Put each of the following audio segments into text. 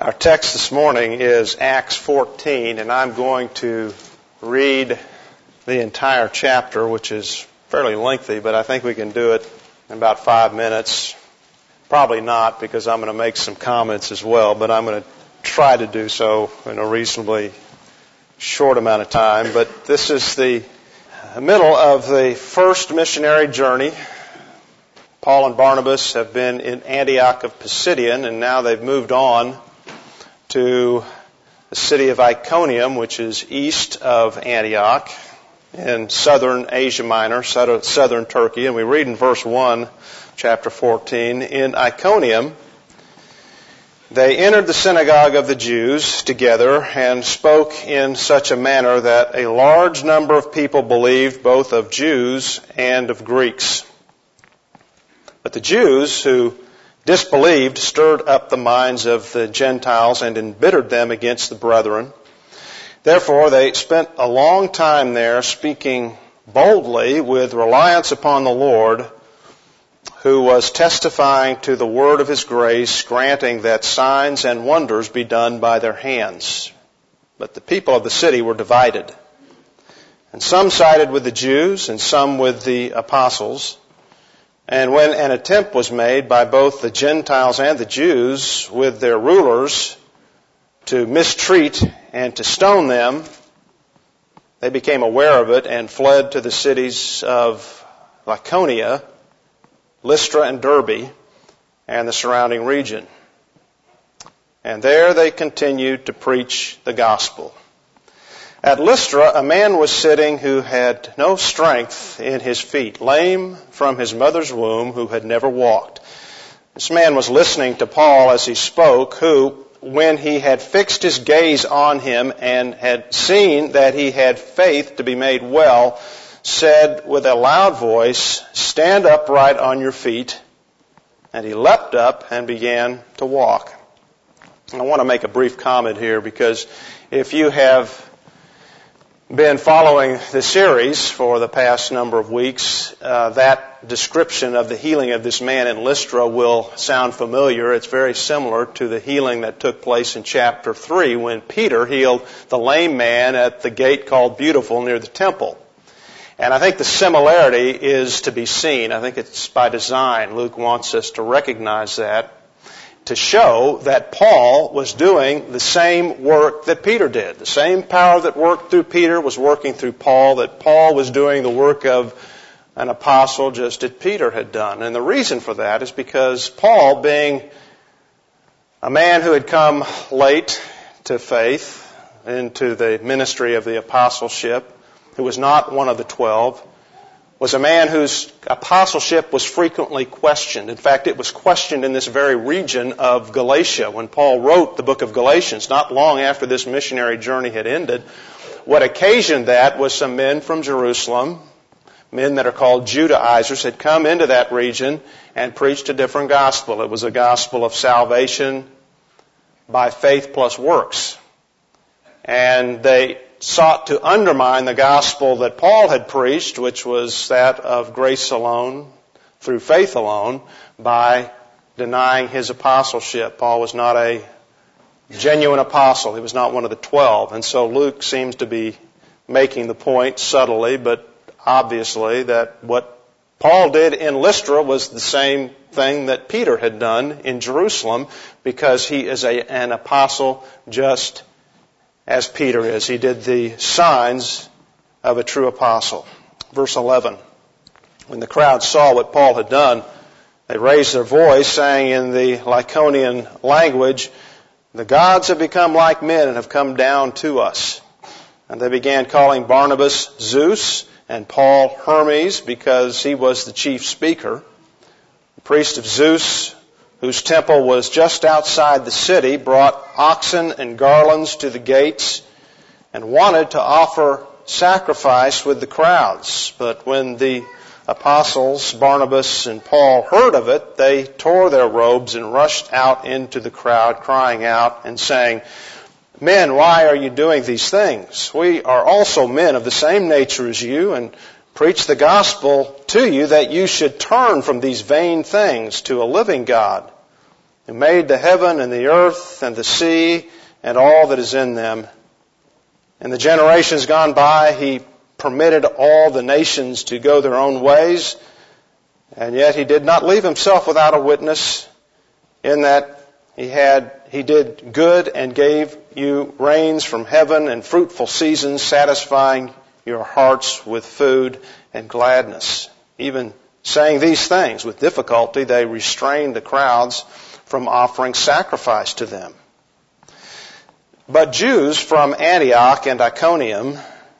Our text this morning is Acts 14, and I'm going to read the entire chapter, which is fairly lengthy, but I think we can do it in about 5 minutes. Probably not, because I'm going to make some comments as well, but I'm going to try to do so in a reasonably short amount of time. But this is the middle of the first missionary journey. Paul and Barnabas have been in Antioch of Pisidian, and now they've moved on to the city of Iconium, which is east of Antioch in southern Asia Minor, southern Turkey. And we read in verse 1, chapter 14, in Iconium they entered the synagogue of the Jews together and spoke in such a manner that a large number of people believed, both of Jews and of Greeks. But the Jews who disbelieved stirred up the minds of the Gentiles and embittered them against the brethren. Therefore they spent a long time there, speaking boldly with reliance upon the Lord, who was testifying to the word of His grace, granting that signs and wonders be done by their hands. But the people of the city were divided, and some sided with the Jews and some with the apostles. And when an attempt was made by both the Gentiles and the Jews with their rulers to mistreat and to stone them, they became aware of it and fled to the cities of Lycaonia, Lystra and Derbe, and the surrounding region. And there they continued to preach the gospel. At Lystra, a man was sitting who had no strength in his feet, lame from his mother's womb, who had never walked. This man was listening to Paul as he spoke, who, when he had fixed his gaze on him and had seen that he had faith to be made well, said with a loud voice, "Stand upright on your feet." And he leapt up and began to walk. I want to make a brief comment here, because if you have been following the series for the past number of weeks, that description of the healing of this man in Lystra will sound familiar. It's very similar to the healing that took place in chapter 3 when Peter healed the lame man at the gate called Beautiful near the temple. And I think the similarity is to be seen. I think it's by design. Luke wants us to recognize that, to show that Paul was doing the same work that Peter did. The same power that worked through Peter was working through Paul, that Paul was doing the work of an apostle just as Peter had done. And the reason for that is because Paul, being a man who had come late to faith, into the ministry of the apostleship, who was not one of the 12, was a man whose apostleship was frequently questioned. In fact, it was questioned in this very region of Galatia. When Paul wrote the book of Galatians, not long after this missionary journey had ended, what occasioned that was some men from Jerusalem, men that are called Judaizers, had come into that region and preached a different gospel. It was a gospel of salvation by faith plus works. And they sought to undermine the gospel that Paul had preached, which was that of grace alone, through faith alone, by denying his apostleship. Paul was not a genuine apostle. He was not one of the 12. And so Luke seems to be making the point subtly, but obviously, that what Paul did in Lystra was the same thing that Peter had done in Jerusalem, because he is an apostle just as Peter is. He did the signs of a true apostle. Verse 11. When the crowd saw what Paul had done, they raised their voice, saying in the Lycaonian language, "The gods have become like men and have come down to us." And they began calling Barnabas Zeus and Paul Hermes, because he was the chief speaker. The priest of Zeus, whose temple was just outside the city, brought oxen and garlands to the gates and wanted to offer sacrifice with the crowds. But when the apostles, Barnabas and Paul, heard of it, they tore their robes and rushed out into the crowd, crying out and saying, "Men, why are you doing these things? We are also men of the same nature as you, and preach the gospel to you, that you should turn from these vain things to a living God who made the heaven and the earth and the sea and all that is in them. In the generations gone by, He permitted all the nations to go their own ways, and yet He did not leave Himself without a witness, in that He did good and gave you rains from heaven and fruitful seasons, satisfying your hearts with food and gladness. Even saying these things with difficulty, they restrained the crowds from offering sacrifice to them. But Jews from Antioch and Iconium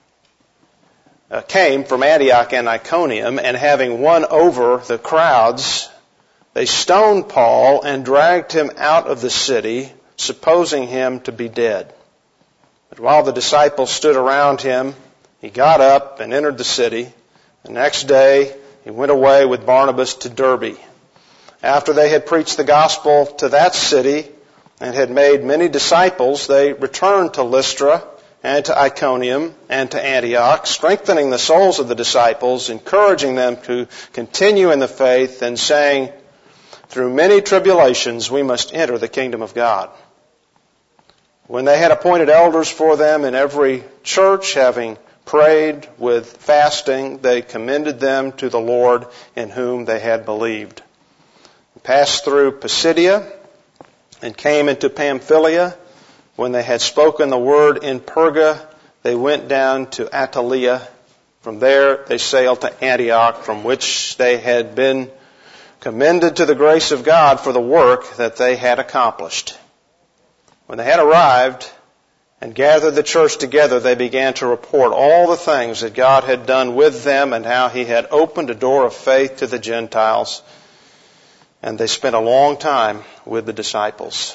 came from Antioch and Iconium, and having won over the crowds, they stoned Paul and dragged him out of the city, supposing him to be dead. But while the disciples stood around him, he got up and entered the city. The next day he went away with Barnabas to Derbe. After they had preached the gospel to that city and had made many disciples, they returned to Lystra and to Iconium and to Antioch, strengthening the souls of the disciples, encouraging them to continue in the faith, and saying, "Through many tribulations we must enter the kingdom of God." When they had appointed elders for them in every church, having prayed with fasting, they commended them to the Lord in whom they had believed. They passed through Pisidia and came into Pamphylia. When they had spoken the word in Perga, they went down to Attalia. From there they sailed to Antioch, from which they had been commended to the grace of God for the work that they had accomplished. When they had arrived and gathered the church together, they began to report all the things that God had done with them and how He had opened a door of faith to the Gentiles. And they spent a long time with the disciples.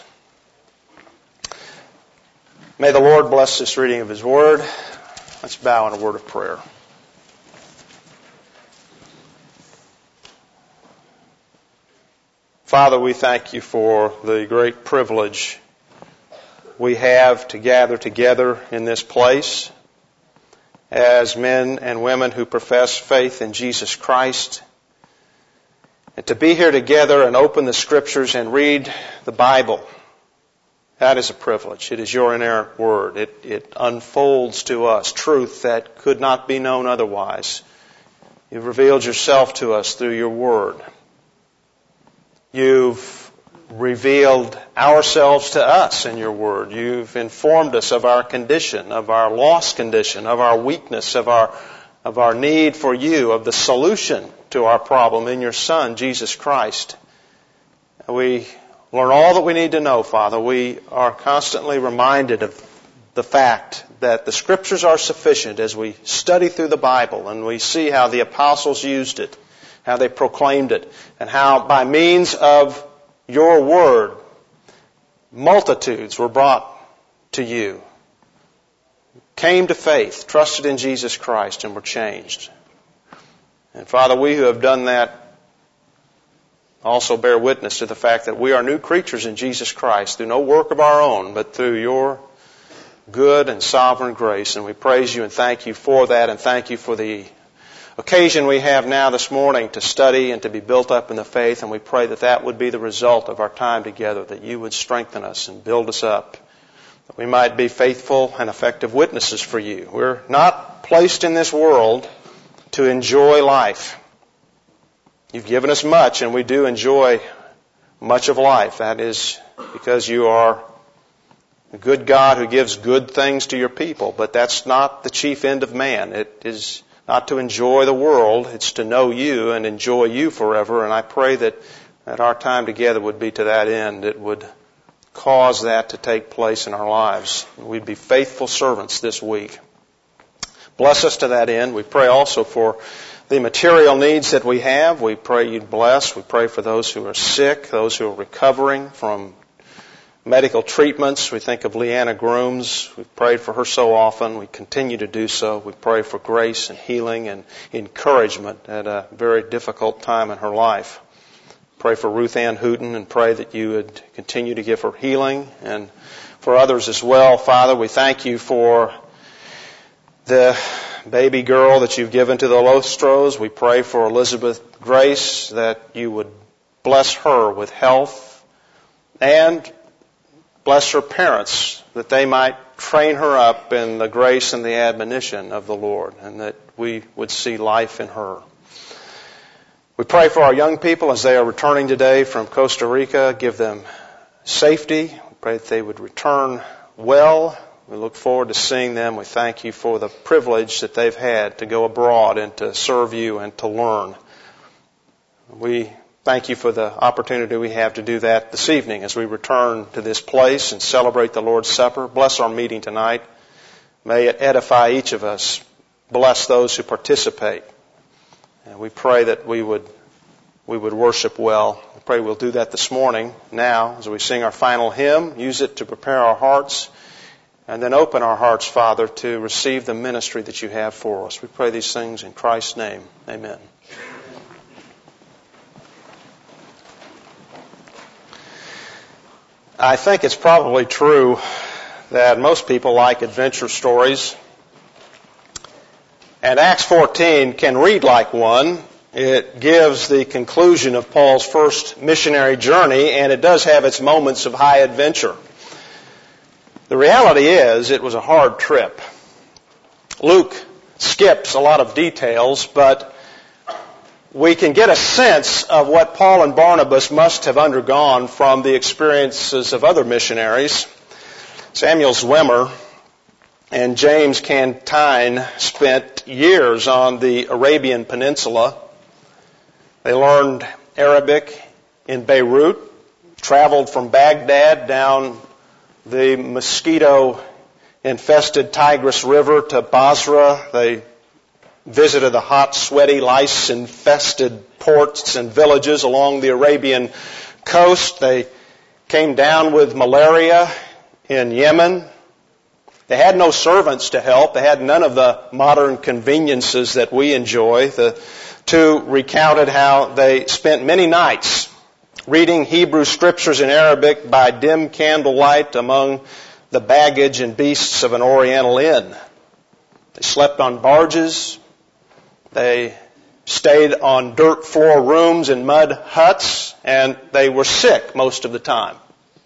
May the Lord bless this reading of His Word. Let's bow in a word of prayer. Father, we thank You for the great privilege we have to gather together in this place as men and women who profess faith in Jesus Christ, and to be here together and open the Scriptures and read the Bible. That is a privilege. It is Your inerrant Word. It unfolds to us truth that could not be known otherwise. You've revealed Yourself to us through Your Word. You've revealed ourselves to us in Your Word. You've informed us of our condition, of our lost condition, of our weakness, of our need for You, of the solution to our problem in Your Son, Jesus Christ. We learn all that we need to know, Father. We are constantly reminded of the fact that the Scriptures are sufficient as we study through the Bible and we see how the apostles used it, how they proclaimed it, and how by means of Your Word, multitudes were brought to You, came to faith, trusted in Jesus Christ, and were changed. And Father, we who have done that also bear witness to the fact that we are new creatures in Jesus Christ through no work of our own, but through Your good and sovereign grace. And we praise You and thank You for that, and thank You for the occasion we have now this morning to study and to be built up in the faith. And we pray that that would be the result of our time together, that You would strengthen us and build us up, that we might be faithful and effective witnesses for You. We're not placed in this world to enjoy life. You've given us much, and we do enjoy much of life. That is because You are a good God who gives good things to Your people. But that's not the chief end of man. It is not to enjoy the world. It's to know You and enjoy You forever. And I pray that our time together would be to that end. It would cause that to take place in our lives. We'd be faithful servants this week. Bless us to that end. We pray also for the material needs that we have. We pray You'd bless. We pray for those who are sick, those who are recovering from medical treatments. We think of Leanna Grooms. We've prayed for her so often. We continue to do so. We pray for grace and healing and encouragement at a very difficult time in her life. Pray for Ruth Ann Hooten and pray that You would continue to give her healing, and for others as well. Father, we thank You for the baby girl that You've given to the Lostros. We pray for Elizabeth Grace, that You would bless her with health And bless her parents, that they might train her up in the grace and the admonition of the Lord, and that we would see life in her. We pray for our young people as they are returning today from Costa Rica. Give them safety. We pray that they would return well. We look forward to seeing them. We thank you for the privilege that they've had to go abroad and to serve you and to learn. We thank you for the opportunity we have to do that this evening as we return to this place and celebrate the Lord's Supper. Bless our meeting tonight. May it edify each of us. Bless those who participate. And we pray that we would worship well. We pray we'll do that this morning now as we sing our final hymn. Use it to prepare our hearts. And then open our hearts, Father, to receive the ministry that you have for us. We pray these things in Christ's name. Amen. I think it's probably true that most people like adventure stories. And Acts 14 can read like one. It gives the conclusion of Paul's first missionary journey, and it does have its moments of high adventure. The reality is, it was a hard trip. Luke skips a lot of details, but we can get a sense of what Paul and Barnabas must have undergone from the experiences of other missionaries. Samuel Zwemer and James Cantine spent years on the Arabian Peninsula. They learned Arabic in Beirut, traveled from Baghdad down the mosquito-infested Tigris River to Basra. They visited the hot, sweaty, lice-infested ports and villages along the Arabian coast. They came down with malaria in Yemen. They had no servants to help. They had none of the modern conveniences that we enjoy. The two recounted how they spent many nights reading Hebrew scriptures in Arabic by dim candlelight among the baggage and beasts of an Oriental inn. They slept on barges. They stayed on dirt floor rooms in mud huts, and they were sick most of the time.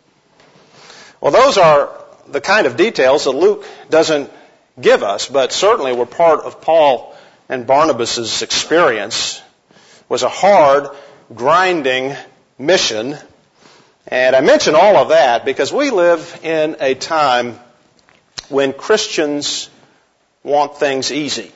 Well, those are the kind of details that Luke doesn't give us, but certainly were part of Paul and Barnabas' experience. It was a hard, grinding mission. And I mention all of that because we live in a time when Christians want things easy.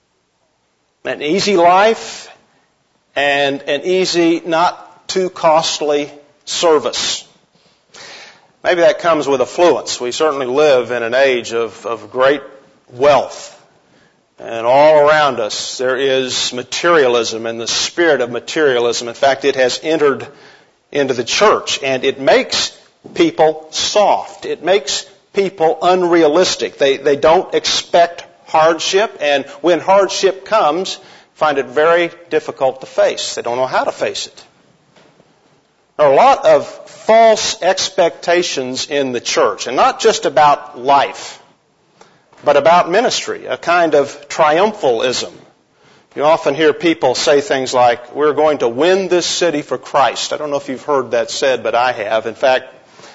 An easy life and an easy, not too costly service. Maybe that comes with affluence. We certainly live in an age of great wealth. And all around us there is materialism and the spirit of materialism. In fact, it has entered into the church, and it makes people soft. It makes people unrealistic. They don't expect hardship, and when hardship comes, find it very difficult to face. They don't know how to face it. There are a lot of false expectations in the church, and not just about life, but about ministry, a kind of triumphalism. You often hear people say things like, we're going to win this city for Christ. I don't know if you've heard that said, but I have. In fact,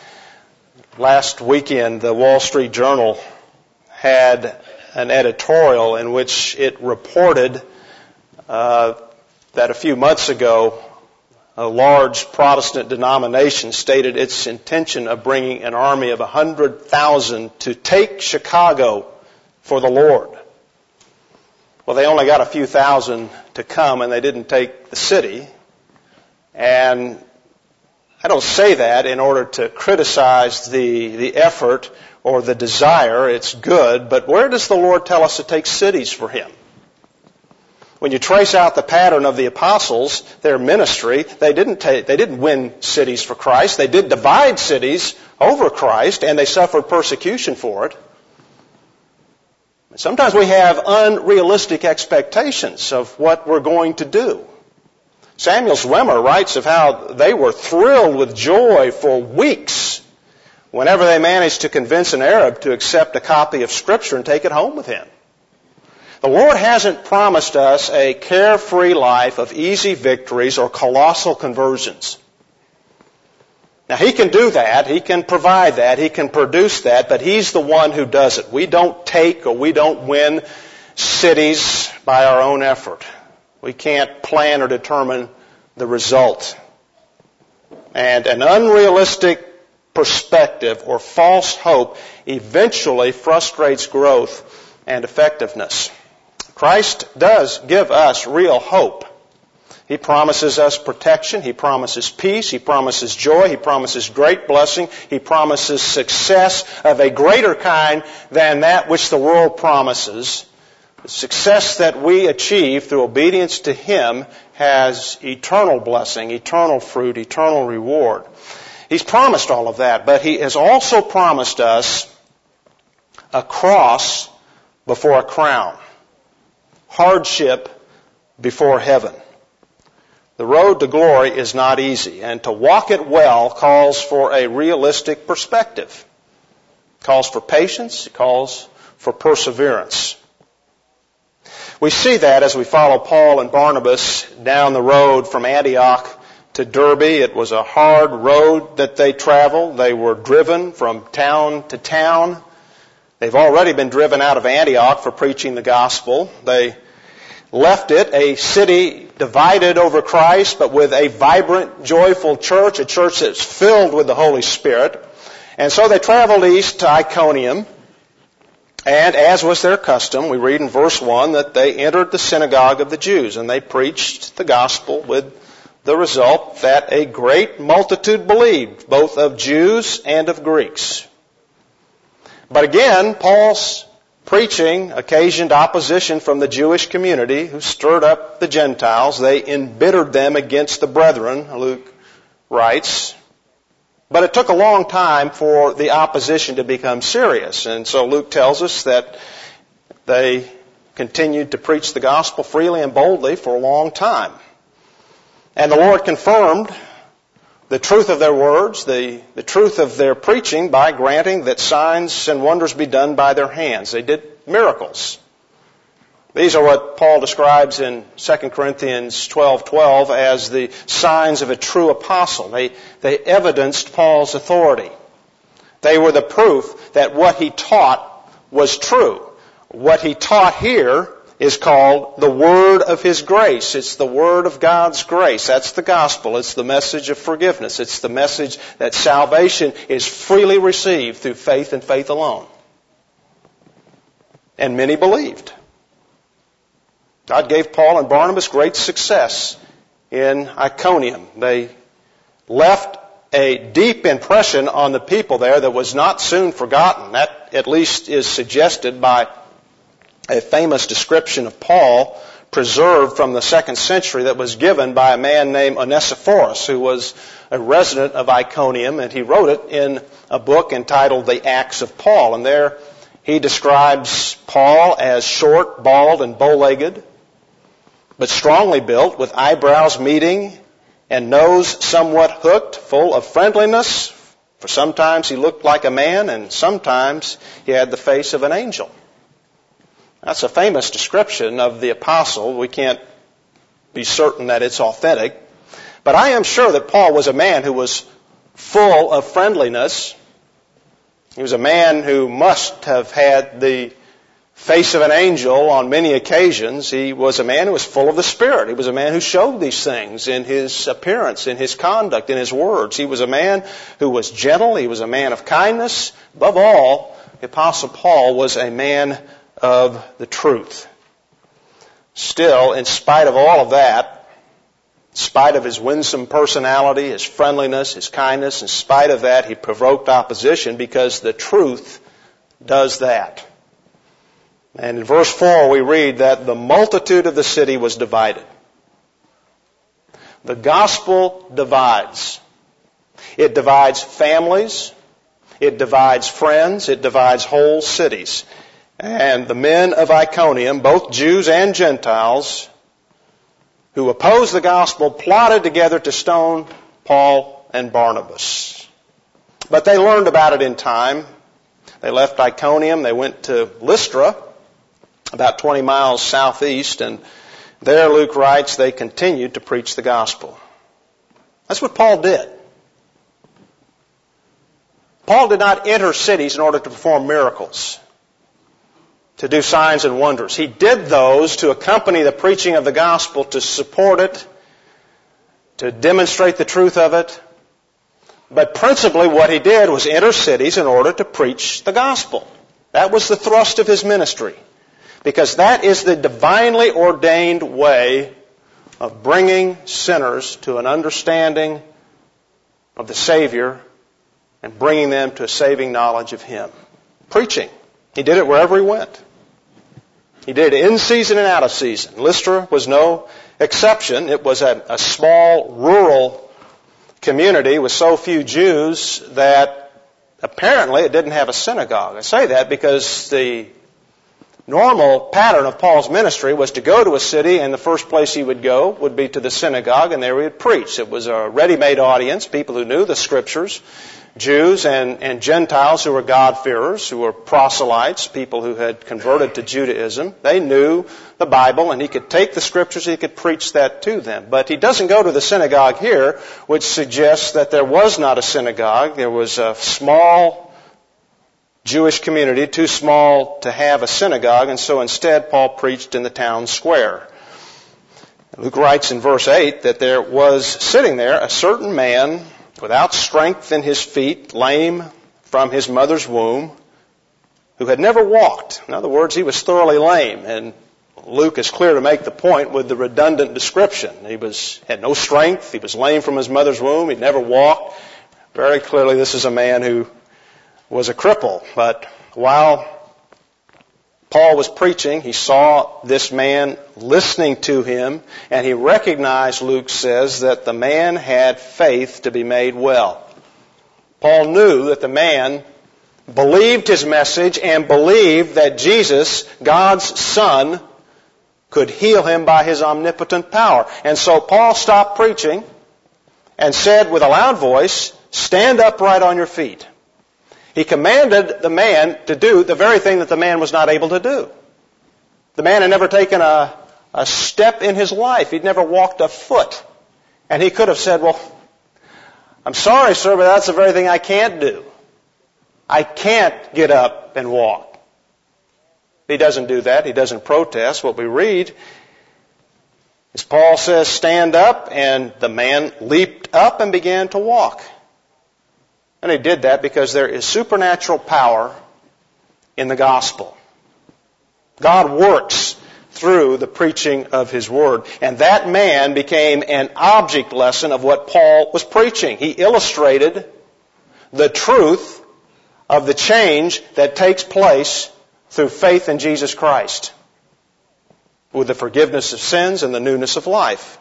last weekend, the Wall Street Journal had an editorial in which it reported that a few months ago, a large Protestant denomination stated its intention of bringing an army of 100,000 to take Chicago for the Lord. Well, they only got a few thousand to come, and they didn't take the city. And I don't say that in order to criticize the effort or the desire. It's good, but where does the Lord tell us to take cities for Him? When you trace out the pattern of the apostles, their ministry, they didn't win cities for Christ. They did divide cities over Christ, and they suffered persecution for it. Sometimes we have unrealistic expectations of what we're going to do. Samuel Zwemer writes of how they were thrilled with joy for weeks whenever they managed to convince an Arab to accept a copy of Scripture and take it home with him. The Lord hasn't promised us a carefree life of easy victories or colossal conversions. Now, He can do that. He can provide that. He can produce that, but He's the one who does it. We don't take or we don't win cities by our own effort. We can't plan or determine the result. And an unrealistic perspective or false hope eventually frustrates growth and effectiveness. Christ does give us real hope. He promises us protection. He promises peace. He promises joy. He promises great blessing. He promises success of a greater kind than that which the world promises. The success that we achieve through obedience to Him has eternal blessing, eternal fruit, eternal reward. He's promised all of that, but He has also promised us a cross before a crown, hardship before heaven. The road to glory is not easy, and to walk it well calls for a realistic perspective. It calls for patience. It calls for perseverance. We see that as we follow Paul and Barnabas down the road from Antioch to Derbe. It was a hard road that they traveled. They were driven from town to town. They've already been driven out of Antioch for preaching the gospel. They left it, a city divided over Christ, but with a vibrant, joyful church, a church that's filled with the Holy Spirit. And so they traveled east to Iconium, and as was their custom, we read in verse 1 that they entered the synagogue of the Jews, and they preached the gospel with the result that a great multitude believed, both of Jews and of Greeks. But again, Paul's preaching occasioned opposition from the Jewish community who stirred up the Gentiles. They embittered them against the brethren, Luke writes. But it took a long time for the opposition to become serious. And so Luke tells us that they continued to preach the gospel freely and boldly for a long time. And the Lord confirmed the truth of their words, the truth of their preaching by granting that signs and wonders be done by their hands. They did miracles. These are what Paul describes in 2 Corinthians 12:12 as the signs of a true apostle. They evidenced Paul's authority. They were the proof that what he taught was true. What he taught here is called the word of His grace. It's the word of God's grace. That's the gospel. It's the message of forgiveness. It's the message that salvation is freely received through faith and faith alone. And many believed. God gave Paul and Barnabas great success in Iconium. They left a deep impression on the people there that was not soon forgotten. That at least is suggested by a famous description of Paul preserved from the 2nd century that was given by a man named Onesiphorus, who was a resident of Iconium, and he wrote it in a book entitled The Acts of Paul. And there he describes Paul as short, bald, and bow-legged, but strongly built, with eyebrows meeting and nose somewhat hooked, full of friendliness. For sometimes he looked like a man, and sometimes he had the face of an angel. That's a famous description of the apostle. We can't be certain that it's authentic. But I am sure that Paul was a man who was full of friendliness. He was a man who must have had the face of an angel on many occasions. He was a man who was full of the Spirit. He was a man who showed these things in his appearance, in his conduct, in his words. He was a man who was gentle. He was a man of kindness. Above all, the Apostle Paul was a man of the truth. Still, in spite of all of that, in spite of his winsome personality, his friendliness, his kindness, in spite of that, he provoked opposition because the truth does that. And in verse 4 we read that the multitude of the city was divided. The gospel divides. It divides families. It divides friends. It divides whole cities. And the men of Iconium, both Jews and Gentiles, who opposed the gospel, plotted together to stone Paul and Barnabas. But they learned about it in time. They left Iconium. They went to Lystra, about 20 miles southeast, and there, Luke writes, they continued to preach the gospel. That's what Paul did. Paul did not enter cities in order to perform miracles, to do signs and wonders. He did those to accompany the preaching of the gospel, to support it, to demonstrate the truth of it. But principally what he did was enter cities in order to preach the gospel. That was the thrust of his ministry, because that is the divinely ordained way of bringing sinners to an understanding of the Savior and bringing them to a saving knowledge of Him. Preaching. He did it wherever he went. He did it in season and out of season. Lystra was no exception. It was a small, rural community with so few Jews that apparently it didn't have a synagogue. I say that because the normal pattern of Paul's ministry was to go to a city, and the first place he would go would be to the synagogue, and there he would preach. It was a ready-made audience, people who knew the Scriptures, Jews and Gentiles who were God-fearers, who were proselytes, people who had converted to Judaism. They knew the Bible, and he could take the Scriptures, he could preach that to them. But he doesn't go to the synagogue here, which suggests that there was not a synagogue. There was a small Jewish community, too small to have a synagogue, and so instead Paul preached in the town square. Luke writes in verse 8 that there was sitting there a certain man without strength in his feet, lame from his mother's womb, who had never walked. In other words, he was thoroughly lame, and Luke is clear to make the point with the redundant description. He had no strength, he was lame from his mother's womb, he'd never walked. Very clearly this is a man who was a cripple. But while Paul was preaching, he saw this man listening to him, and he recognized, Luke says, that the man had faith to be made well. Paul knew that the man believed his message and believed that Jesus, God's Son, could heal him by His omnipotent power. And so Paul stopped preaching and said with a loud voice, "Stand upright on your feet." He commanded the man to do the very thing that the man was not able to do. The man had never taken a step in his life. He'd never walked a foot. And he could have said, "Well, I'm sorry, sir, but that's the very thing I can't do. I can't get up and walk." He doesn't do that. He doesn't protest. What we read is Paul says, "Stand up," and the man leaped up and began to walk. And he did that because there is supernatural power in the gospel. God works through the preaching of His Word. And that man became an object lesson of what Paul was preaching. He illustrated the truth of the change that takes place through faith in Jesus Christ, with the forgiveness of sins and the newness of life.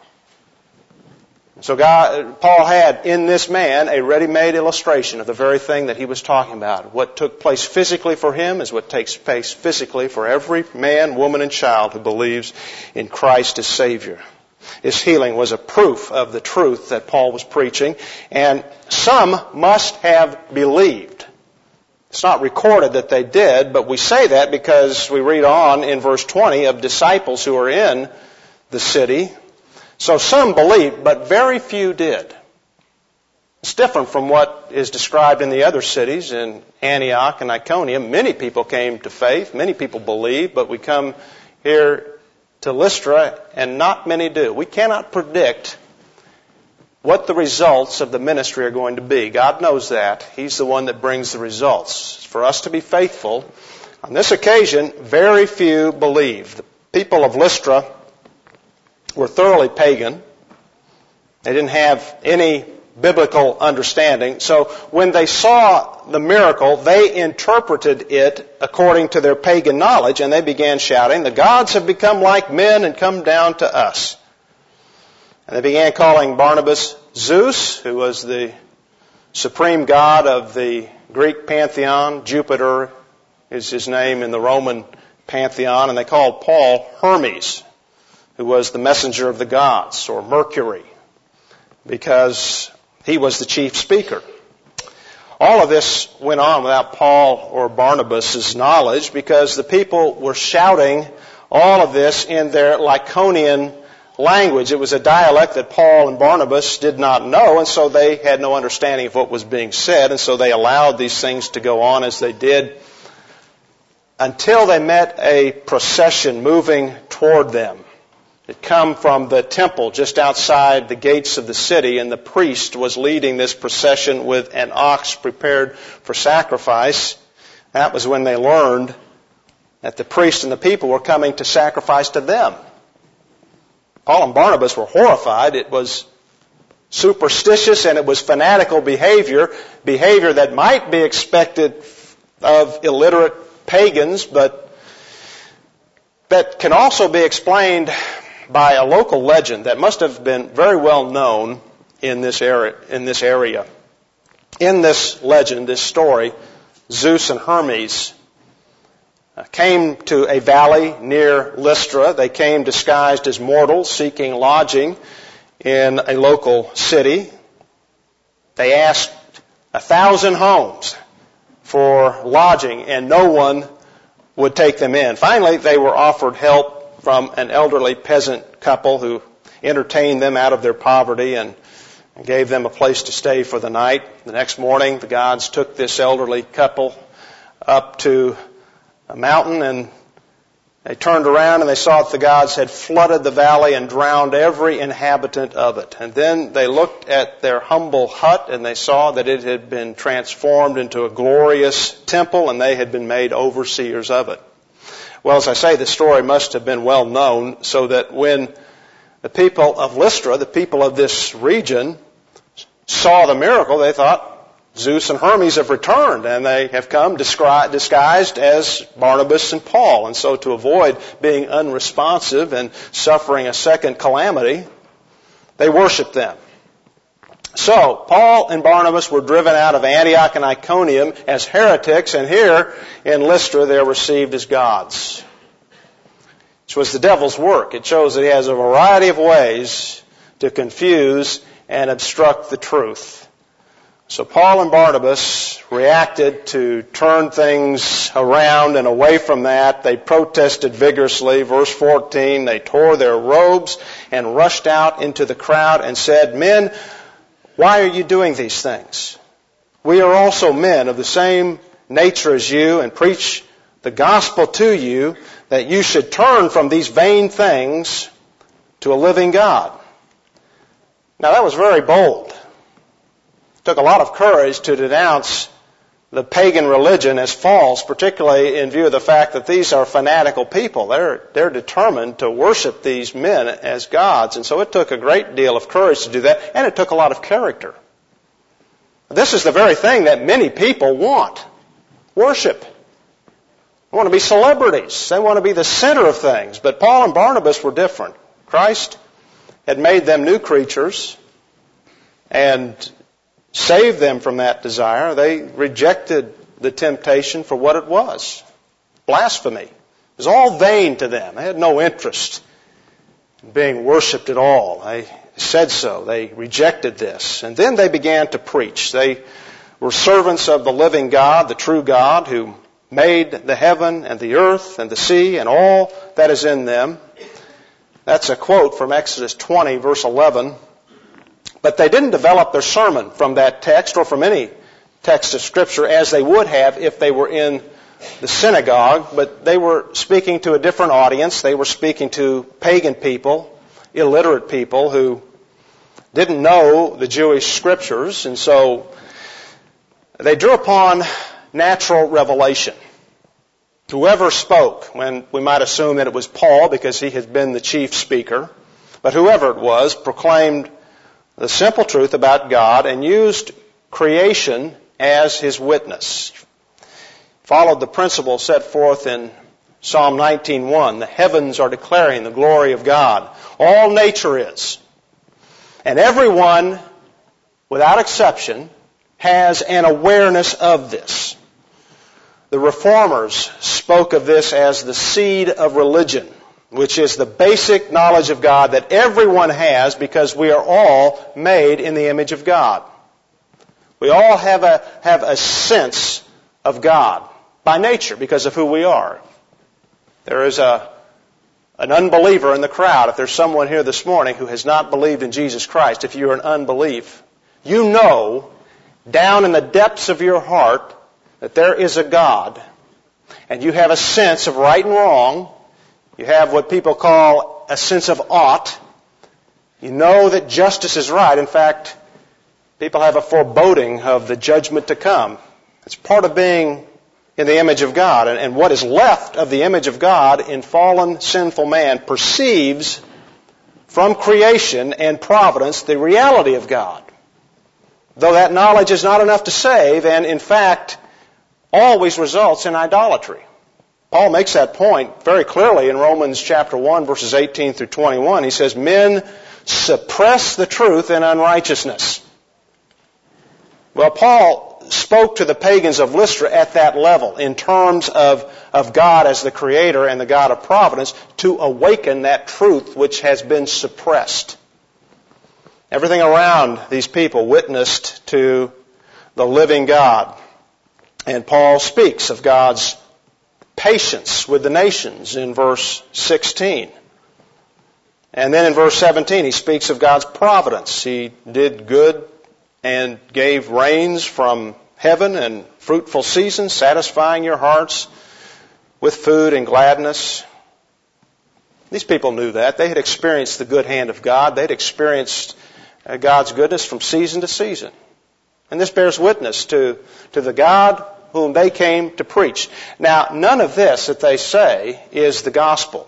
So Paul had in this man a ready-made illustration of the very thing that he was talking about. What took place physically for him is what takes place physically for every man, woman, and child who believes in Christ as Savior. His healing was a proof of the truth that Paul was preaching, and some must have believed. It's not recorded that they did, but we say that because we read on in verse 20 of disciples who were in the city. So some believed, but very few did. It's different from what is described in the other cities, in Antioch and Iconium. Many people came to faith, many people believed, but we come here to Lystra and not many do. We cannot predict what the results of the ministry are going to be. God knows that. He's the one that brings the results. It's for us to be faithful. On this occasion, very few believed. The people of Lystra were thoroughly pagan. They didn't have any biblical understanding. So when they saw the miracle, they interpreted it according to their pagan knowledge, and they began shouting, "The gods have become like men and come down to us." And they began calling Barnabas Zeus, who was the supreme god of the Greek pantheon. Jupiter is his name in the Roman pantheon. And they called Paul Hermes, who was the messenger of the gods, or Mercury, because he was the chief speaker. All of this went on without Paul or Barnabas' knowledge, because the people were shouting all of this in their Lycaonian language. It was a dialect that Paul and Barnabas did not know, and so they had no understanding of what was being said, and so they allowed these things to go on as they did until they met a procession moving toward them. It come from the temple just outside the gates of the city, and the priest was leading this procession with an ox prepared for sacrifice. That was when they learned that the priest and the people were coming to sacrifice to them. Paul and Barnabas were horrified. It was superstitious and it was fanatical behavior that might be expected of illiterate pagans, but that can also be explained by a local legend that must have been very well known in this area. In this legend, this story, Zeus and Hermes came to a valley near Lystra. They came disguised as mortals, seeking lodging in a local city. They asked 1,000 homes for lodging, and no one would take them in. Finally, they were offered help from an elderly peasant couple who entertained them out of their poverty and gave them a place to stay for the night. The next morning, the gods took this elderly couple up to a mountain, and they turned around and they saw that the gods had flooded the valley and drowned every inhabitant of it. And then they looked at their humble hut and they saw that it had been transformed into a glorious temple, and they had been made overseers of it. Well, as I say, the story must have been well known, so that when the people of Lystra, the people of this region, saw the miracle, they thought, Zeus and Hermes have returned, and they have come disguised as Barnabas and Paul. And so to avoid being unresponsive and suffering a second calamity, they worshiped them. So, Paul and Barnabas were driven out of Antioch and Iconium as heretics, and here in Lystra they're received as gods. This was the devil's work. It shows that he has a variety of ways to confuse and obstruct the truth. So Paul and Barnabas reacted to turn things around and away from that. They protested vigorously. Verse 14, they tore their robes and rushed out into the crowd and said, "Men, why are you doing these things? We are also men of the same nature as you and preach the gospel to you that you should turn from these vain things to a living God." Now that was very bold. It took a lot of courage to denounce the pagan religion as false, particularly in view of the fact that these are fanatical people. They're determined to worship these men as gods. And so it took a great deal of courage to do that, and it took a lot of character. This is the very thing that many people want. Worship. They want to be celebrities. They want to be the center of things. But Paul and Barnabas were different. Christ had made them new creatures and saved them from that desire. They rejected the temptation for what it was. Blasphemy. It was all vain to them. They had no interest in being worshipped at all. They said so. They rejected this. And then they began to preach. They were servants of the living God, the true God, who made the heaven and the earth and the sea and all that is in them. That's a quote from Exodus 20, verse 11. But they didn't develop their sermon from that text or from any text of Scripture as they would have if they were in the synagogue, but they were speaking to a different audience. They were speaking to pagan people, illiterate people who didn't know the Jewish Scriptures, and so they drew upon natural revelation. Whoever spoke, when we might assume that it was Paul because he had been the chief speaker, but whoever it was proclaimed the simple truth about God and used creation as his witness. Followed the principle set forth in Psalm 19:1. The heavens are declaring the glory of God. All nature is. And everyone, without exception, has an awareness of this. The Reformers spoke of this as the seed of religion, which is the basic knowledge of God that everyone has because we are all made in the image of God. We all have a sense of God by nature because of who we are. There is a an unbeliever in the crowd, if there's someone here this morning who has not believed in Jesus Christ, if you're in unbelief, you know down in the depths of your heart that there is a God, and you have a sense of right and wrong. You have what people call a sense of ought. You know that justice is right. In fact, people have a foreboding of the judgment to come. It's part of being in the image of God. And what is left of the image of God in fallen, sinful man perceives from creation and providence the reality of God. Though that knowledge is not enough to save, and in fact always results in idolatry. Paul makes that point very clearly in Romans chapter 1, verses 18 through 21. He says, men suppress the truth in unrighteousness. Well, Paul spoke to the pagans of Lystra at that level in terms of God as the Creator and the God of providence to awaken that truth which has been suppressed. Everything around these people witnessed to the living God. And Paul speaks of God's patience with the nations in verse 16. And then in verse 17 he speaks of God's providence. He did good and gave rains from heaven and fruitful seasons, satisfying your hearts with food and gladness. These people knew that. They had experienced the good hand of God. They'd experienced God's goodness from season to season. And this bears witness to the God whom they came to preach. Now, none of this that they say is the gospel.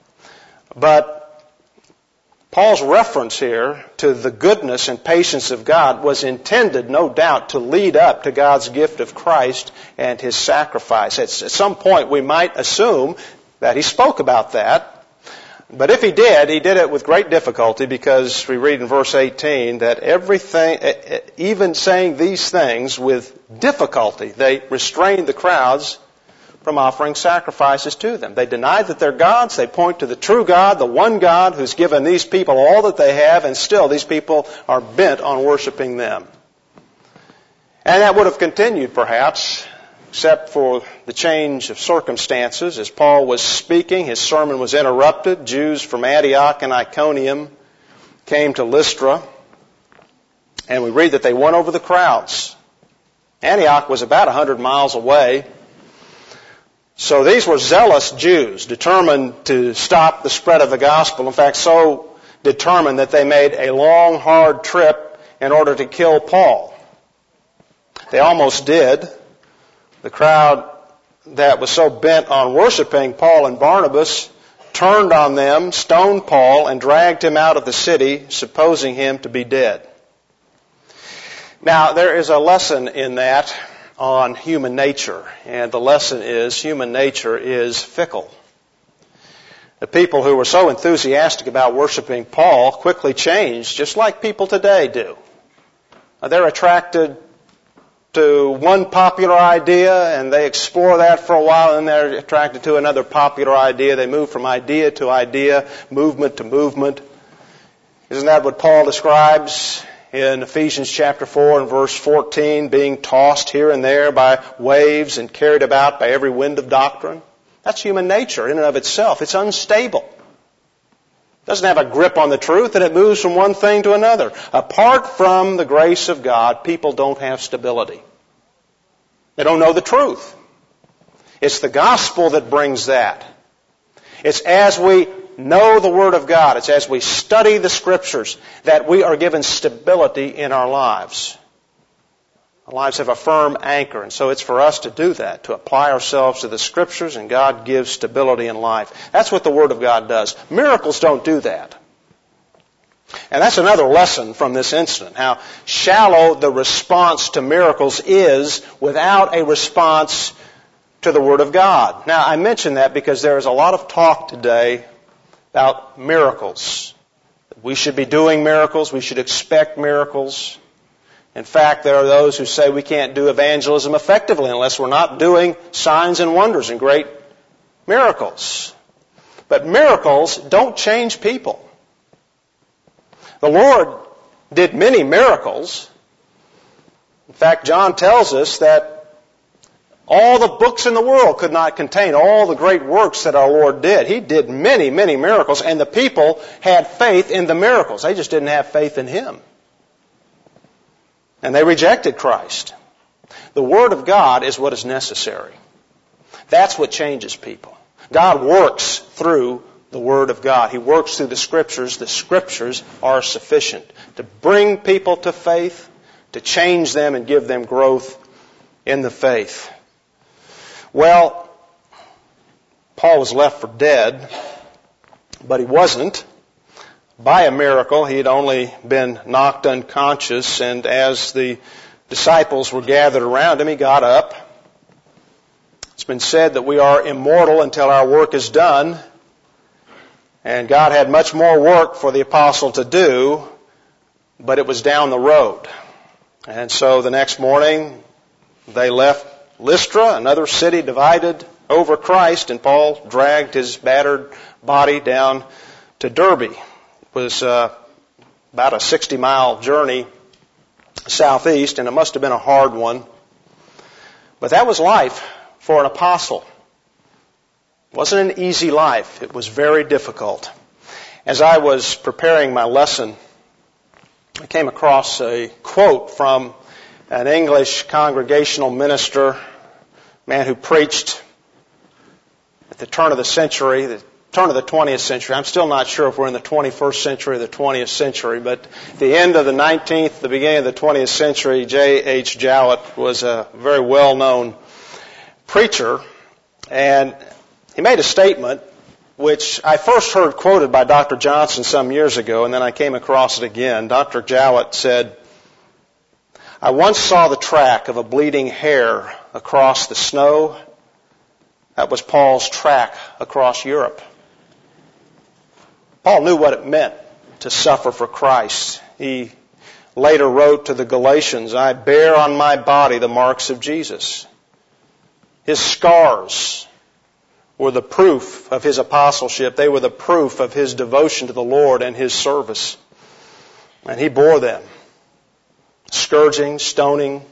But Paul's reference here to the goodness and patience of God was intended, no doubt, to lead up to God's gift of Christ and His sacrifice. At some point we might assume that he spoke about that. But if he did it with great difficulty, because we read in verse 18 that everything, even saying these things with difficulty, they restrained the crowds from offering sacrifices to them. They deny that they're gods. They point to the true God, the one God who's given these people all that they have, and still these people are bent on worshiping them. And that would have continued, perhaps, except for the change of circumstances. As Paul was speaking, his sermon was interrupted. Jews from Antioch and Iconium came to Lystra, and we read that they won over the crowds. Antioch was about 100 miles away. So these were zealous Jews, determined to stop the spread of the gospel. In fact, so determined that they made a long, hard trip in order to kill Paul. They almost did. The crowd that was so bent on worshiping Paul and Barnabas turned on them, stoned Paul, and dragged him out of the city, supposing him to be dead. Now, there is a lesson in that on human nature, and the lesson is human nature is fickle. The people who were so enthusiastic about worshiping Paul quickly changed, just like people today do. They're attracted to one popular idea, and they explore that for a while, and they're attracted to another popular idea. They move from idea to idea, movement to movement. Isn't that what Paul describes in Ephesians chapter 4 and verse 14, being tossed here and there by waves and carried about by every wind of doctrine? That's human nature in and of itself. It's unstable. It doesn't have a grip on the truth, and it moves from one thing to another. Apart from the grace of God, people don't have stability. They don't know the truth. It's the gospel that brings that. It's as we know the Word of God, it's as we study the Scriptures that we are given stability in our lives. Our lives have a firm anchor, and so it's for us to do that, to apply ourselves to the Scriptures, and God gives stability in life. That's what the Word of God does. Miracles don't do that. And that's another lesson from this incident, how shallow the response to miracles is without a response to the Word of God. Now, I mention that because there is a lot of talk today about miracles. We should be doing miracles. We should expect miracles. In fact, there are those who say we can't do evangelism effectively unless we're not doing signs and wonders and great miracles. But miracles don't change people. The Lord did many miracles. In fact, John tells us that All the books in the world could not contain all the great works that our Lord did. He did many, many miracles, and the people had faith in the miracles. They just didn't have faith in Him. And they rejected Christ. The Word of God is what is necessary. That's what changes people. God works through the Word of God. He works through the Scriptures. The Scriptures are sufficient to bring people to faith, to change them and give them growth in the faith. Well, Paul was left for dead, but he wasn't. By a miracle, he had only been knocked unconscious, and as the disciples were gathered around him, he got up. It's been said that we are immortal until our work is done, and God had much more work for the apostle to do, but it was down the road. And so the next morning, they left Lystra, another city divided over Christ, and Paul dragged his battered body down to Derbe. It was about a 60-mile journey southeast, and it must have been a hard one. But that was life for an apostle. It wasn't an easy life. It was very difficult. As I was preparing my lesson, I came across a quote from an English congregational minister, man who preached at the turn of the century, the turn of the 20th century. I'm still not sure if we're in the 21st century or the 20th century, but at the end of the 19th, the beginning of the 20th century, J.H. Jowett was a very well-known preacher, and he made a statement which I first heard quoted by Dr. Johnson some years ago, and then I came across it again. Dr. Jowett said, "I once saw the track of a bleeding hare across the snow. That was Paul's track across Europe." Paul knew what it meant to suffer for Christ. He later wrote to the Galatians, "I bear on my body the marks of Jesus." His scars were the proof of his apostleship. They were the proof of his devotion to the Lord and his service. And he bore them. Scourging, stoning.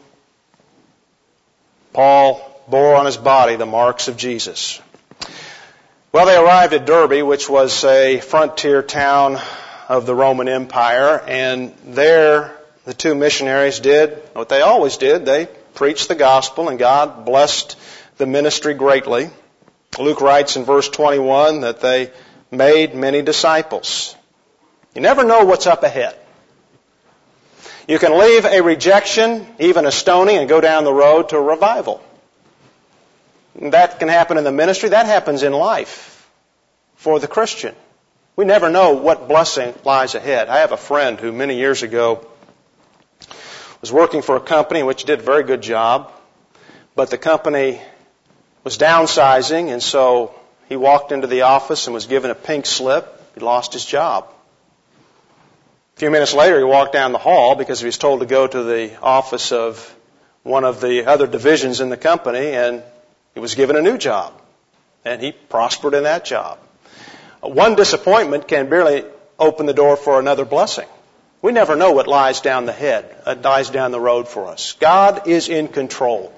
Paul bore on his body the marks of Jesus. Well, they arrived at Derbe, which was a frontier town of the Roman Empire, and there the two missionaries did what they always did. They preached the gospel, and God blessed the ministry greatly. Luke writes in verse 21 that they made many disciples. You never know what's up ahead. You can leave a rejection, even a stoning, and go down the road to a revival. That can happen in the ministry. That happens in life for the Christian. We never know what blessing lies ahead. I have a friend who many years ago was working for a company which did a very good job, but the company was downsizing, and so he walked into the office and was given a pink slip. He lost his job. A few minutes later, he walked down the hall because he was told to go to the office of one of the other divisions in the company, and he was given a new job. And he prospered in that job. One disappointment can barely open the door for another blessing. We never know what lies down the road for us. God is in control.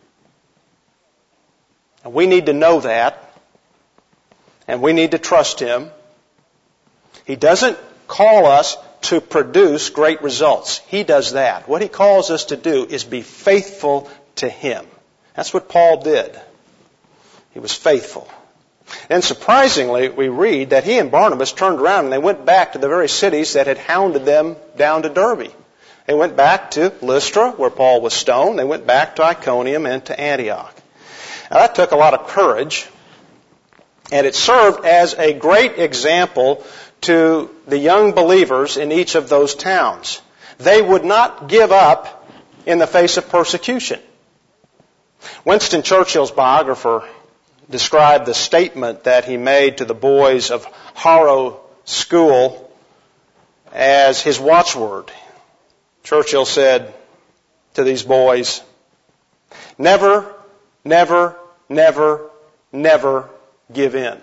And we need to know that, and we need to trust Him. He doesn't call us to produce great results. He does that. What He calls us to do is be faithful to Him. That's what Paul did. He was faithful. And surprisingly, we read that he and Barnabas turned around and they went back to the very cities that had hounded them down to Derbe. They went back to Lystra, where Paul was stoned. They went back to Iconium and to Antioch. Now, that took a lot of courage, and it served as a great example to the young believers in each of those towns. They would not give up in the face of persecution. Winston Churchill's biographer described the statement that he made to the boys of Harrow School as his watchword. Churchill said to these boys, "Never, never, never, never give in."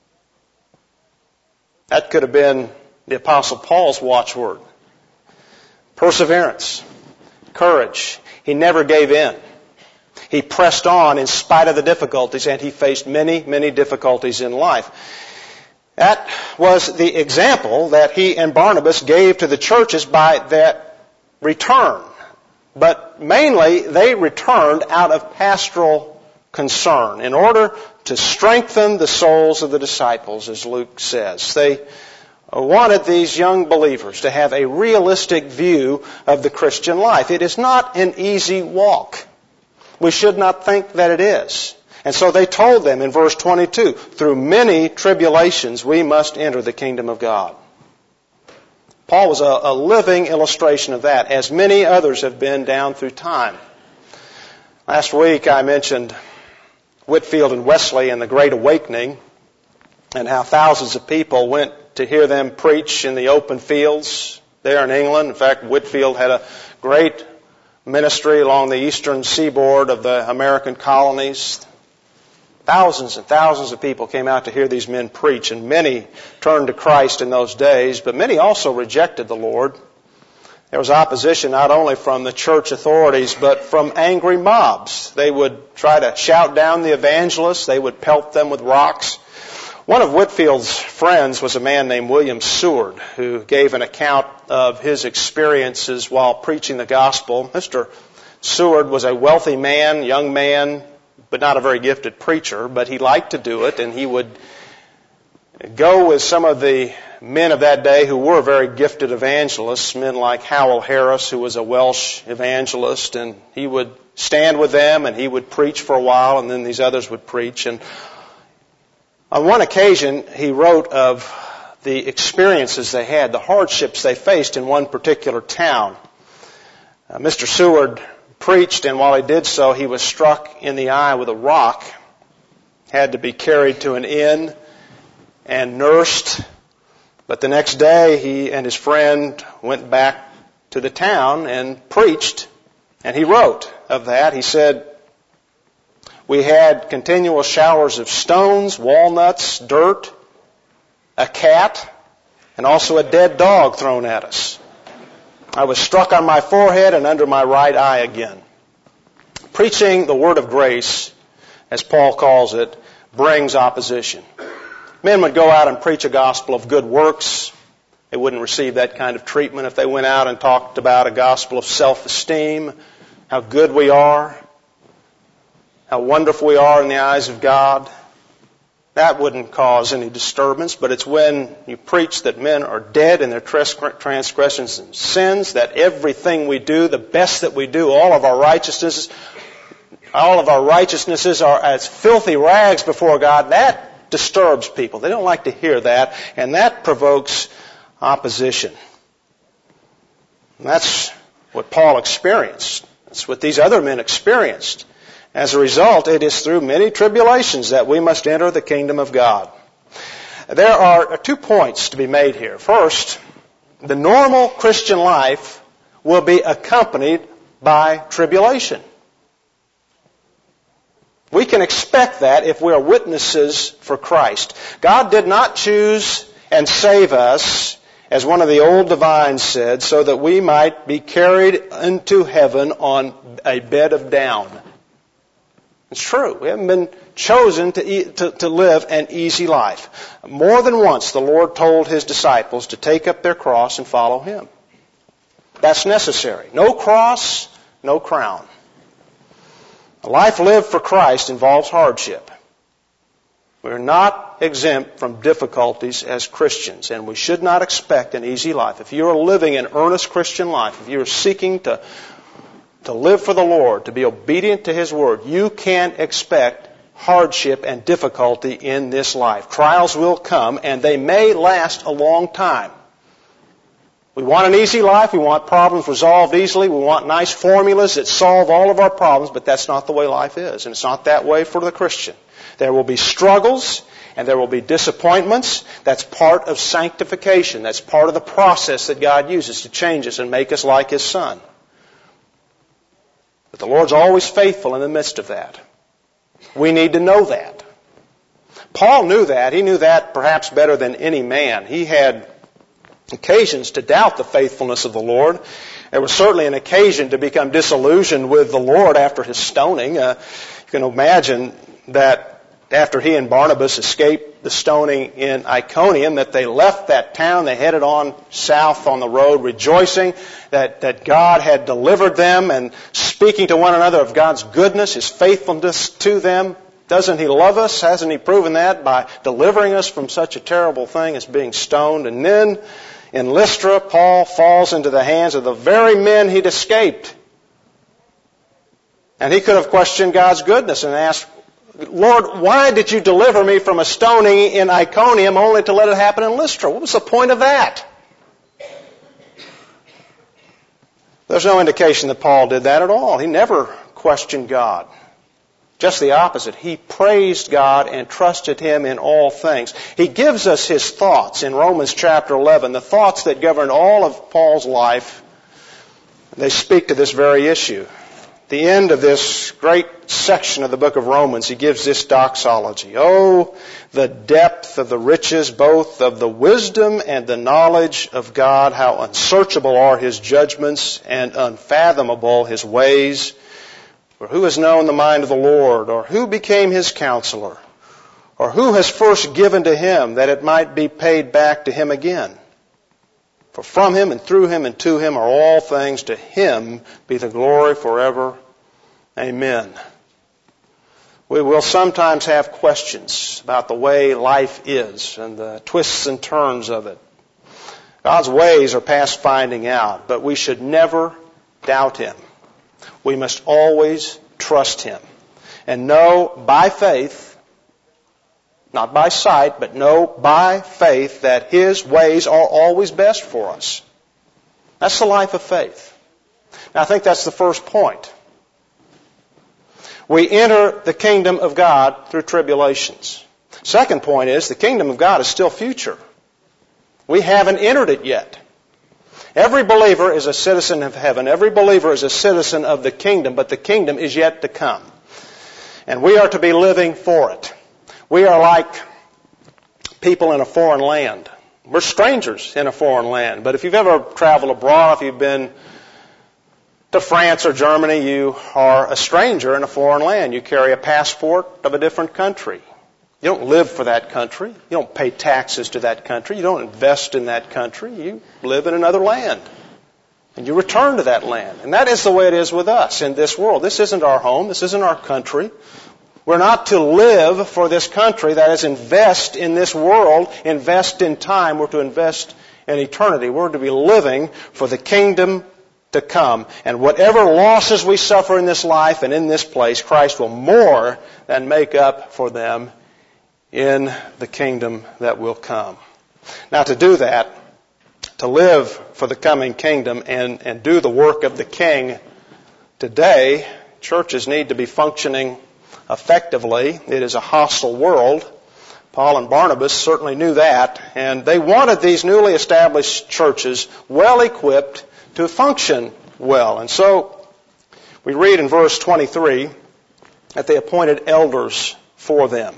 That could have been the Apostle Paul's watchword. Perseverance, courage. He never gave in. He pressed on in spite of the difficulties, and he faced many, many difficulties in life. That was the example that he and Barnabas gave to the churches by that return. But mainly, they returned out of pastoral concern in order to strengthen the souls of the disciples, as Luke says. They wanted these young believers to have a realistic view of the Christian life. It is not an easy walk. We should not think that it is. And so they told them in verse 22, through many tribulations we must enter the kingdom of God. Paul was a living illustration of that, as many others have been down through time. Last week I mentioned Whitefield and Wesley and the Great Awakening, and how thousands of people went to hear them preach in the open fields there in England. In fact, Whitefield had a great ministry along the eastern seaboard of the American colonies. Thousands and thousands of people came out to hear these men preach, and many turned to Christ in those days, but many also rejected the Lord. There was opposition not only from the church authorities, but from angry mobs. They would try to shout down the evangelists. They would pelt them with rocks. One of Whitefield's friends was a man named William Seward, who gave an account of his experiences while preaching the gospel. Mr. Seward was a wealthy man, young man, but not a very gifted preacher, but he liked to do it, and he would go with some of the men of that day who were very gifted evangelists, men like Howell Harris, who was a Welsh evangelist, and he would stand with them and he would preach for a while, and then these others would preach. And on one occasion, he wrote of the experiences they had, the hardships they faced in one particular town. Mr. Seward preached, and while he did so, he was struck in the eye with a rock, had to be carried to an inn and nursed. But the next day, he and his friend went back to the town and preached, and he wrote of that. He said, "We had continual showers of stones, walnuts, dirt, a cat, and also a dead dog thrown at us. I was struck on my forehead and under my right eye again." Preaching the word of grace, as Paul calls it, brings opposition. Men would go out and preach a gospel of good works. They wouldn't receive that kind of treatment if they went out and talked about a gospel of self-esteem, how good we are, how wonderful we are in the eyes of God. That wouldn't cause any disturbance, but it's when you preach that men are dead in their transgressions and sins, that everything we do, the best that we do, all of our righteousnesses are as filthy rags before God. That disturbs people. They don't like to hear that, and that provokes opposition. And that's what Paul experienced. That's what these other men experienced. As a result, it is through many tribulations that we must enter the kingdom of God. There are 2 points to be made here. First, the normal Christian life will be accompanied by tribulation. We can expect that if we are witnesses for Christ. God did not choose and save us, as one of the old divines said, so that we might be carried into heaven on a bed of down. It's true. We haven't been chosen to live an easy life. More than once, the Lord told His disciples to take up their cross and follow Him. That's necessary. No cross, no crown. A life lived for Christ involves hardship. We're not exempt from difficulties as Christians, and we should not expect an easy life. If you are living an earnest Christian life, if you are seeking to live for the Lord, to be obedient to His Word, you can expect hardship and difficulty in this life. Trials will come, and they may last a long time. We want an easy life. We want problems resolved easily. We want nice formulas that solve all of our problems, but that's not the way life is, and it's not that way for the Christian. There will be struggles, and there will be disappointments. That's part of sanctification. That's part of the process that God uses to change us and make us like His Son. But the Lord's always faithful in the midst of that. We need to know that. Paul knew that. He knew that perhaps better than any man. He had occasions to doubt the faithfulness of the Lord. There was certainly an occasion to become disillusioned with the Lord after his stoning. You can imagine that after he and Barnabas escaped the stoning in Iconium, that they left that town, they headed on south on the road, rejoicing that God had delivered them and speaking to one another of God's goodness, his faithfulness to them. Doesn't he love us? Hasn't he proven that by delivering us from such a terrible thing as being stoned? And then in Lystra, Paul falls into the hands of the very men he'd escaped. And he could have questioned God's goodness and asked, Lord, why did you deliver me from a stoning in Iconium only to let it happen in Lystra? What was the point of that? There's no indication that Paul did that at all. He never questioned God. Just the opposite. He praised God and trusted him in all things. He gives us his thoughts in Romans chapter 11, the thoughts that govern all of Paul's life. They speak to this very issue. At the end of this great section of the book of Romans, he gives this doxology. Oh, the depth of the riches, both of the wisdom and the knowledge of God, how unsearchable are his judgments and unfathomable his ways. For who has known the mind of the Lord, or who became his counselor, or who has first given to him that it might be paid back to him again? For from him and through him and to him are all things. To him be the glory forever. Amen. We will sometimes have questions about the way life is and the twists and turns of it. God's ways are past finding out, but we should never doubt him. We must always trust him and know by faith, not by sight, but know by faith that his ways are always best for us. That's the life of faith. Now, I think that's the first point. We enter the kingdom of God through tribulations. Second point is the kingdom of God is still future. We haven't entered it yet. Every believer is a citizen of heaven. Every believer is a citizen of the kingdom, but the kingdom is yet to come. And we are to be living for it. We are like people in a foreign land. We're strangers in a foreign land. But if you've ever traveled abroad, if you've been to France or Germany, you are a stranger in a foreign land. You carry a passport of a different country. You don't live for that country. You don't pay taxes to that country. You don't invest in that country. You live in another land. And you return to that land. And that is the way it is with us in this world. This isn't our home. This isn't our country. We're not to live for this country. That is, invest in this world, invest in time. We're to invest in eternity. We're to be living for the kingdom to come. And whatever losses we suffer in this life and in this place, Christ will more than make up for them in the kingdom that will come. Now, to do that, to live for the coming kingdom and do the work of the King today, churches need to be functioning effectively. It is a hostile world. Paul and Barnabas certainly knew that, and they wanted these newly established churches well equipped to function well. And so we read in verse 23 that they appointed elders for them.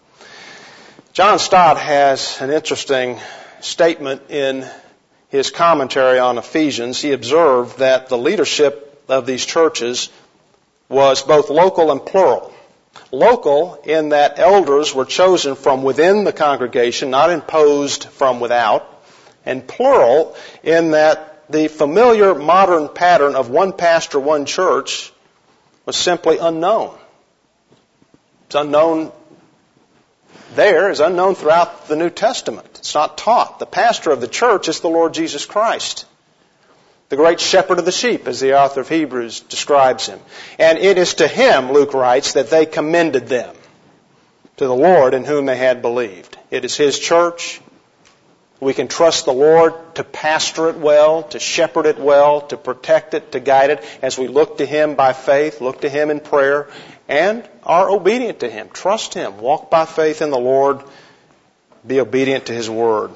John Stott has an interesting statement in his commentary on Ephesians. He observed that the leadership of these churches was both local and plural. Local in that elders were chosen from within the congregation, not imposed from without. And plural in that the familiar modern pattern of one pastor, one church was simply unknown. It's unknown there, is unknown throughout the New Testament. It's not taught. The pastor of the church is the Lord Jesus Christ, the great shepherd of the sheep, as the author of Hebrews describes him. And it is to him, Luke writes, that they commended them to the Lord in whom they had believed. It is his church. We can trust the Lord to pastor it well, to shepherd it well, to protect it, to guide it, as we look to him by faith, look to him in prayer, and are obedient to him. Trust him. Walk by faith in the Lord. Be obedient to his word.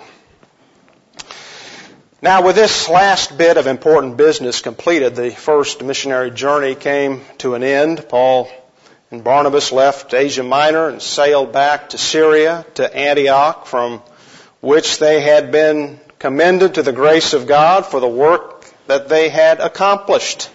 Now, with this last bit of important business completed, the first missionary journey came to an end. Paul and Barnabas left Asia Minor and sailed back to Syria, to Antioch, from which they had been commended to the grace of God for the work that they had accomplished.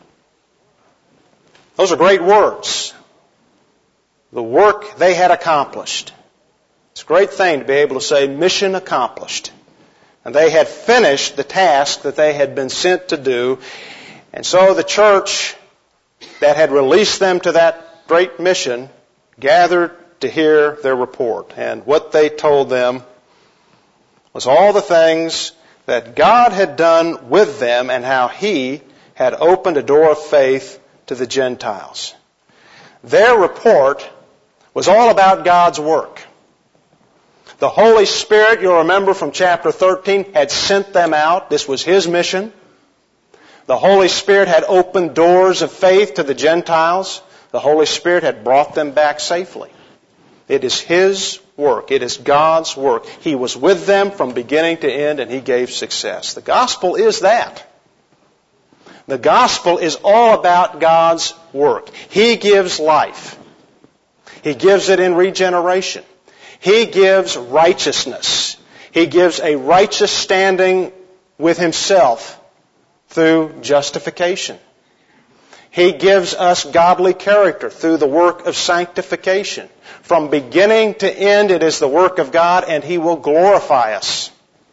Those are great words. The work they had accomplished. It's a great thing to be able to say, mission accomplished. And they had finished the task that they had been sent to do. And so the church that had released them to that great mission gathered to hear their report. And what they told them was all the things that God had done with them and how He had opened a door of faith to the Gentiles. Their report was all about God's work. The Holy Spirit, you'll remember from chapter 13, had sent them out. This was His mission. The Holy Spirit had opened doors of faith to the Gentiles. The Holy Spirit had brought them back safely. It is His work. It is God's work. He was with them from beginning to end, and He gave success. The gospel is that. The gospel is all about God's work. He gives life. He gives it in regeneration. He gives righteousness. He gives a righteous standing with Himself through justification. He gives us godly character through the work of sanctification. From beginning to end, it is the work of God, and He will glorify us.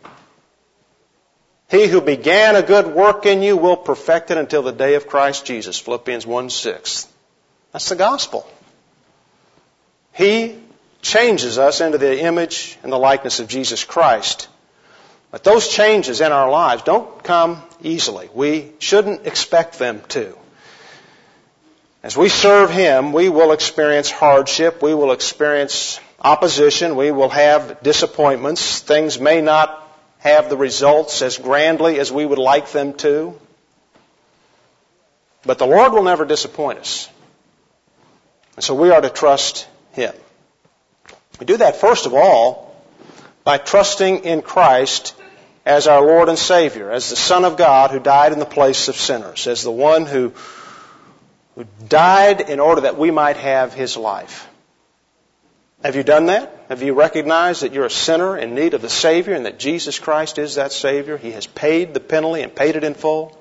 He who began a good work in you will perfect it until the day of Christ Jesus. Philippians 1:6. That's the gospel. He changes us into the image and the likeness of Jesus Christ. But those changes in our lives don't come easily. We shouldn't expect them to. As we serve Him, we will experience hardship. We will experience opposition. We will have disappointments. Things may not have the results as grandly as we would like them to. But the Lord will never disappoint us. And so we are to trust Him. We do that, first of all, by trusting in Christ as our Lord and Savior, as the Son of God who died in the place of sinners, as the one who died in order that we might have His life. Have you done that? Have you recognized that you're a sinner in need of the Savior and that Jesus Christ is that Savior? He has paid the penalty and paid it in full?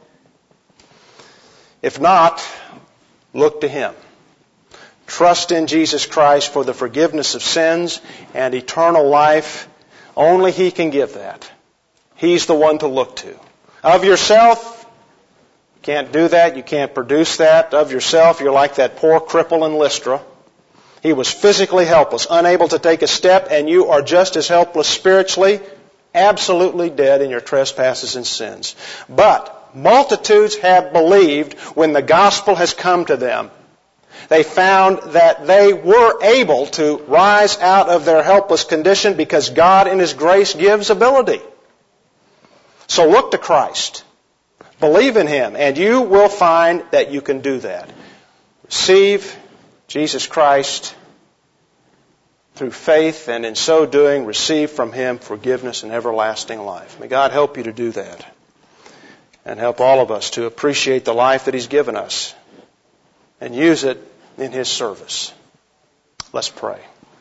If not, look to Him. Trust in Jesus Christ for the forgiveness of sins and eternal life. Only He can give that. He's the one to look to. Of yourself, you can't do that. You can't produce that. Of yourself, you're like that poor cripple in Lystra. He was physically helpless, unable to take a step, and you are just as helpless spiritually, absolutely dead in your trespasses and sins. But multitudes have believed when the gospel has come to them. They found that they were able to rise out of their helpless condition because God in His grace gives ability. So look to Christ. Believe in Him, and you will find that you can do that. Receive Jesus Christ through faith, and in so doing, receive from Him forgiveness and everlasting life. May God help you to do that, and help all of us to appreciate the life that He's given us and use it in His service. Let's pray.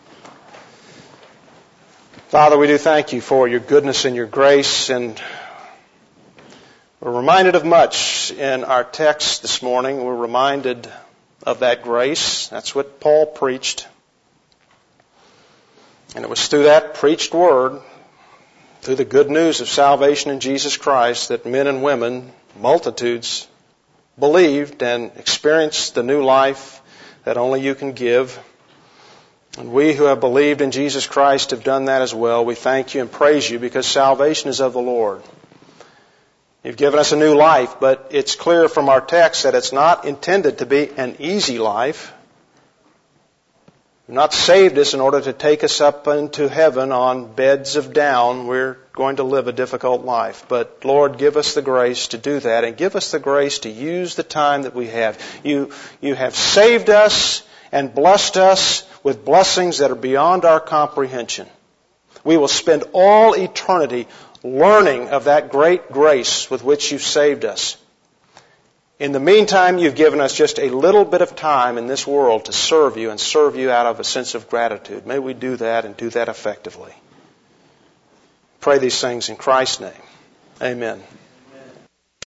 Father, we do thank You for Your goodness and Your grace, and we're reminded of much in our text this morning. We're reminded of that grace. That's what Paul preached. And it was through that preached word, through the good news of salvation in Jesus Christ, that men and women, multitudes, believed and experienced the new life that only You can give. And we who have believed in Jesus Christ have done that as well. We thank You and praise You because salvation is of the Lord. You've given us a new life, but it's clear from our text that it's not intended to be an easy life. You've not saved us in order to take us up into heaven on beds of down. We're going to live a difficult life. But Lord, give us the grace to do that, and give us the grace to use the time that we have. You have saved us and blessed us with blessings that are beyond our comprehension. We will spend all eternity learning of that great grace with which You've saved us. In the meantime, You've given us just a little bit of time in this world to serve You and serve You out of a sense of gratitude. May we do that and do that effectively. Pray these things in Christ's name. Amen.